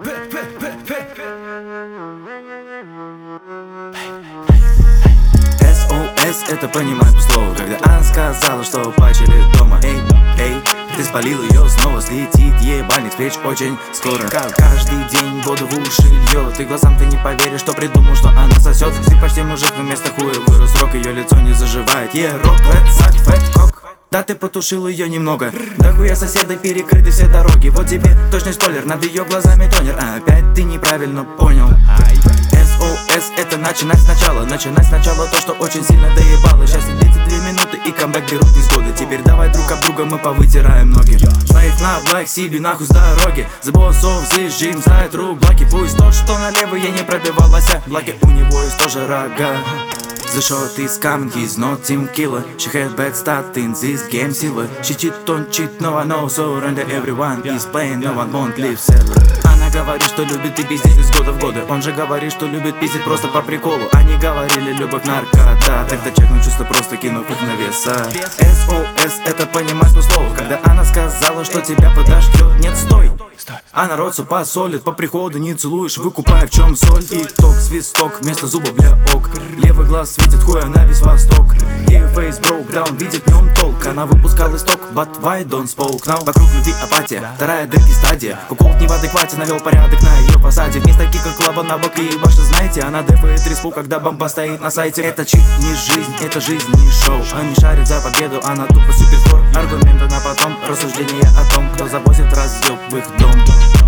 SOS, это понимать слово, когда она сказала, что почили дома. Эй, эй, ты спалил ее, снова слетит ебальник с плеч очень скоро. Каждый день воду в уши льет, и глазам ты не поверишь, что придумал, что она сосет. Ты почти мужик, но вместо хуя вырос рок, ее лицо не заживает. Рок, фэт, кок. Да ты потушил ее немного. Да хуя соседа перекрыты все дороги. Вот тебе точный спойлер, над ее глазами тонер. Опять ты неправильно понял. SOS, это начинать сначала. Начинать сначала то, что очень сильно доебало. Счастье длится 2 минуты и камбэк берут несгоды. Теперь давай друг об друга мы повытираем ноги. Знаешь на Black City, нахуй с дороги. За боссов зажим, знает рук блоки. Пусть тот, что налево я не пробивалась. Блоки у него есть тоже рога. The short is coming, he's not team killer. She had bad start in this game silver. She cheat, don't cheat, no one knows. So render everyone is playing, no one won't live silver. Она говорит, что любит и пиздить из года в годы. Он же говорит, что любит пиздить просто по приколу. Они говорили, любовь наркота. Тогда чекну чувство, просто кинув их на веса. SOS, это понимать слово, когда она сказала, что тебя подождет. Нет, стой. А народ супа солит, по приходу не целуешь, выкупая в чем соль. Тик-ток, свисток, вместо зубов для ок. Левый глаз светит хуя на весь восток. Ее фейс broke down, видит в нем толк. Она выпускала исток, but why don't spoke now? Вокруг любви апатия, вторая дырки стадия. Куколд не в адеквате, навел порядок на ее фасаде. Вместо кика клаба на боки, и ваши знаете, она дефает респу, когда бомба стоит на сайте. Это чит не жизнь, это жизнь не шоу. Они шарят за победу, она тупо суперспорт. Аргументы на потом, рассуждения о том, кто завозит разъеб в их дом.